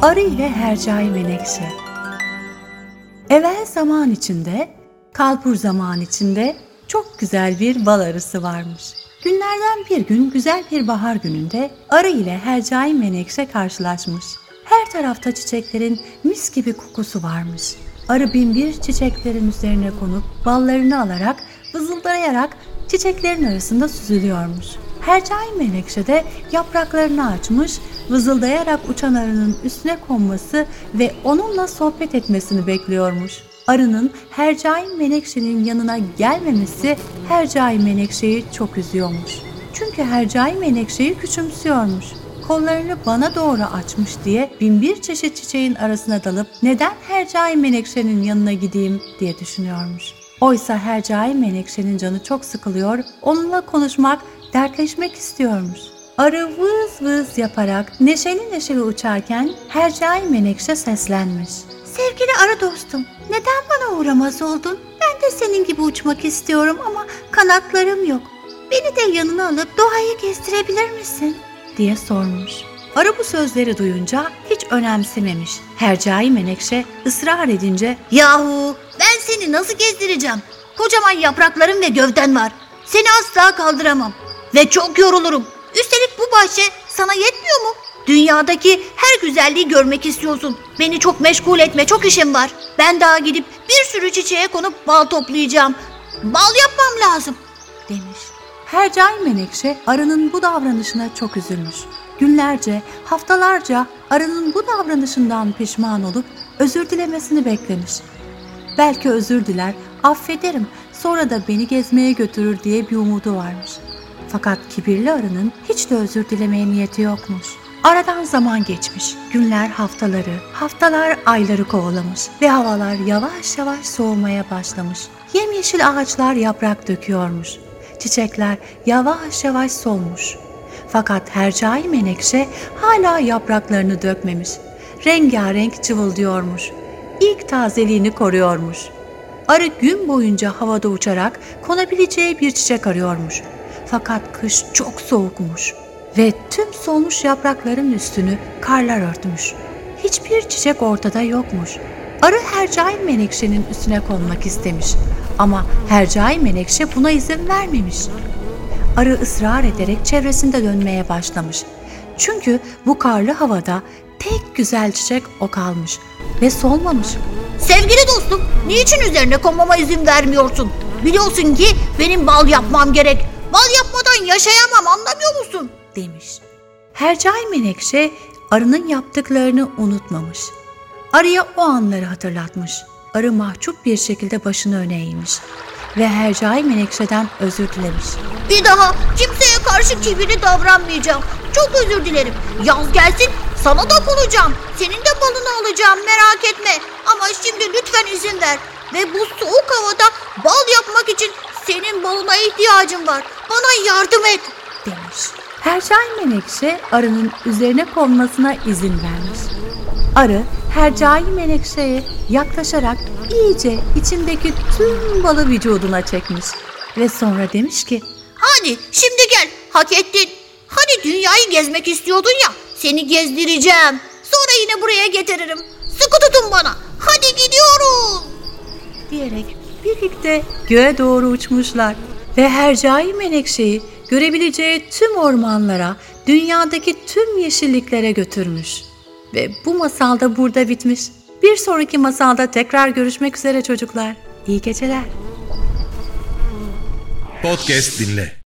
Arı ile Hercai Menekşe. Evvel zaman içinde, kalbur zaman içinde çok güzel bir bal arısı varmış. Günlerden bir gün güzel bir bahar gününde arı ile Hercai Menekşe karşılaşmış. Her tarafta çiçeklerin mis gibi kokusu varmış. Arı binbir çiçeklerin üzerine konup ballarını alarak, vızıldayarak çiçeklerin arasında süzülüyormuş. Hercai Menekşe de yapraklarını açmış, vızıldayarak uçan arının üstüne konması ve onunla sohbet etmesini bekliyormuş. Arının Hercai Menekşe'nin yanına gelmemesi Hercai Menekşe'yi çok üzüyormuş. Çünkü Hercai Menekşe'yi küçümsüyormuş. Kollarını bana doğru açmış diye binbir çeşit çiçeğin arasına dalıp neden Hercai Menekşe'nin yanına gideyim diye düşünüyormuş. Oysa Hercai Menekşe'nin canı çok sıkılıyor, onunla konuşmak, dertleşmek istiyormuş. Arı vız vız yaparak neşeli neşeli uçarken Hercai Menekşe seslenmiş. Sevgili arı dostum, neden bana uğramaz oldun? Ben de senin gibi uçmak istiyorum ama kanatlarım yok. Beni de yanına alıp doğayı gezdirebilir misin? Diye sormuş. Arı bu sözleri duyunca hiç önemsememiş. Hercai Menekşe ısrar edince Yahu ben seni nasıl gezdireceğim? Kocaman yapraklarım ve gövden var. Seni asla kaldıramam ve çok yorulurum. Üstelik bu bahçe sana yetmiyor mu? Dünyadaki her güzelliği görmek istiyorsun. Beni çok meşgul etme, çok işim var. Ben daha gidip bir sürü çiçeğe konup bal toplayacağım. Bal yapmam lazım demiş. Hercai Menekşe arının bu davranışına çok üzülmüş. Günlerce, haftalarca arının bu davranışından pişman olup özür dilemesini beklemiş. Belki özür diler, affederim, sonra da beni gezmeye götürür diye bir umudu varmış. Fakat kibirli arının hiç de özür dilemeye niyeti yokmuş. Aradan zaman geçmiş, günler haftaları, haftalar ayları kovalamış ve havalar yavaş yavaş soğumaya başlamış. Yemyeşil ağaçlar yaprak döküyormuş. Çiçekler yavaş yavaş solmuş. Fakat Hercai Menekşe hala yapraklarını dökmemiş. Rengarenk cıvıldıyormuş. İlk tazeliğini koruyormuş. Arı gün boyunca havada uçarak konabileceği bir çiçek arıyormuş. Fakat kış çok soğukmuş ve tüm solmuş yaprakların üstünü karlar örtmüş. Hiçbir çiçek ortada yokmuş. Arı Hercai Menekşe'nin üstüne konmak istemiş ama Hercai Menekşe buna izin vermemiş. Arı ısrar ederek çevresinde dönmeye başlamış. Çünkü bu karlı havada tek güzel çiçek o kalmış ve solmamış. Sevgili dostum, niçin üzerine konmama izin vermiyorsun? Biliyorsun ki benim bal yapmam gerek. Bal yapmadan yaşayamam, anlamıyor musun? Demiş. Hercai Menekşe arının yaptıklarını unutmamış. Arıya o anları hatırlatmış. Arı mahcup bir şekilde başını öne eğmiş ve Hercai Menekşe'den özür dilemiş. Bir daha kimseye karşı kibirli davranmayacağım. Çok özür dilerim. Yaz gelsin sana da konacağım. Senin de balını alacağım, merak etme. Ama şimdi lütfen izin ver. Ve bu soğuk havada bal yapmak için senin balına ihtiyacım var. Bana yardım et demiş. Hercai Menekşe arının üzerine konmasına izin vermiş. Arı Hercai Menekşe'ye yaklaşarak iyice içindeki tüm balı vücuduna çekmiş ve sonra demiş ki hadi şimdi gel, hak ettin. Hani dünyayı gezmek istiyordun ya, seni gezdireceğim. Sonra yine buraya getiririm. Sıkı tutun bana, hadi gidiyoruz diyerek birlikte göğe doğru uçmuşlar ve Hercai Menekşe'yi görebileceği tüm ormanlara, dünyadaki tüm yeşilliklere götürmüş. Ve bu masal da burada bitmiş. Bir sonraki masalda tekrar görüşmek üzere çocuklar. İyi geceler. Podcast dinle.